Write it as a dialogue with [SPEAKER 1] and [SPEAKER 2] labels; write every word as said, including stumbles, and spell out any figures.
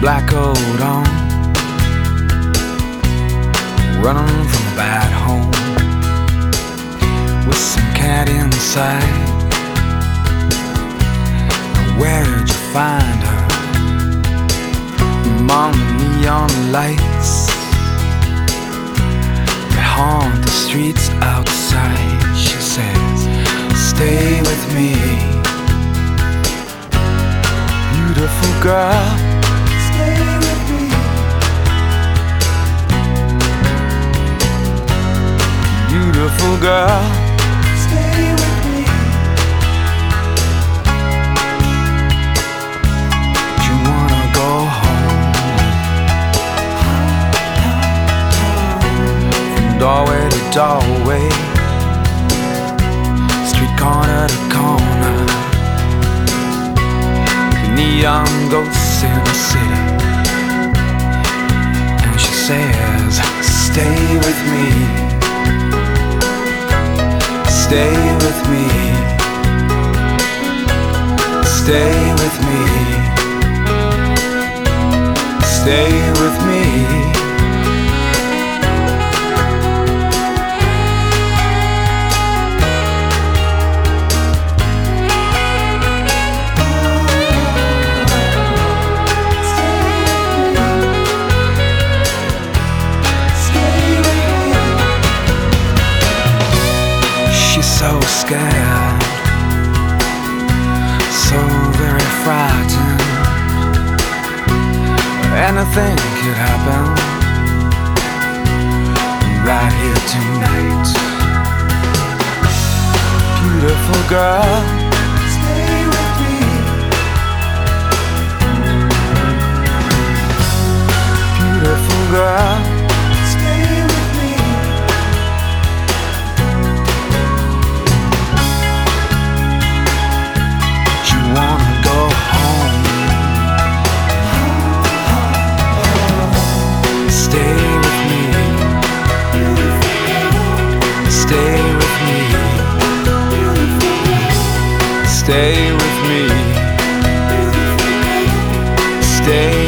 [SPEAKER 1] black coat on, running from a bad home, with some cat inside. Where'd you find her? Among the neon lights that haunt the streets outside. She says, stay with me, beautiful girl. Stay with me, beautiful girl. Stay with me. You wanna go home, from doorway to doorway, street corner to corner, the neon ghosts in the city. And she says, stay with me, stay with me, stay with me, stay with me. So scared, so very frightened. Anything could happen right here tonight. Beautiful girl, stay with me, beautiful girl. Stay with me, stay